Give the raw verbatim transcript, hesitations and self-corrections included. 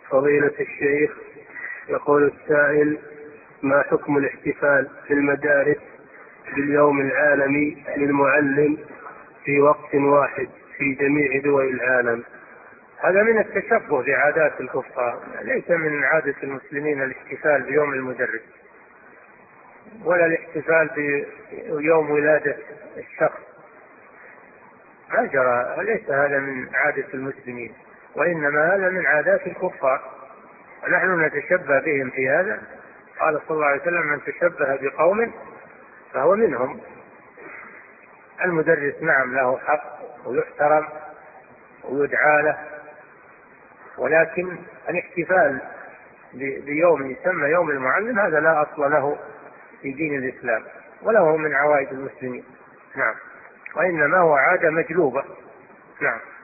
فضيلة الشيخ، يقول السائل: ما حكم الاحتفال في المدارس باليوم العالمي للمعلم في وقت واحد في جميع دول العالم؟ هذا من التشبه بعادات الكفار، ليس من عادة المسلمين الاحتفال بيوم المدرس ولا الاحتفال بيوم ولادة الشخص، ما جرى، ليس هذا من عادة المسلمين، وإنما هذا من عادات الكفار، ونحن نتشبه بهم في هذا. قال صلى الله عليه وسلم: من تشبه بقوم فهو منهم. المدرس نعم له حق ويحترم ويدعى له، ولكن الاحتفال بيوم يسمى يوم المعلم هذا لا أصل له في دين الإسلام ولا هو من عوائد المسلمين، نعم، وإنما هو عادة مجلوبة، نعم.